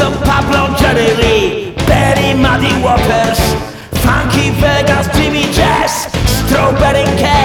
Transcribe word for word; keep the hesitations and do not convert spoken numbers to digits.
Jackson, Pablo, Jerry Lee, Benny, Muddy Waters, Funky Vegas, Jimmy Jazz, Strawberry Cat.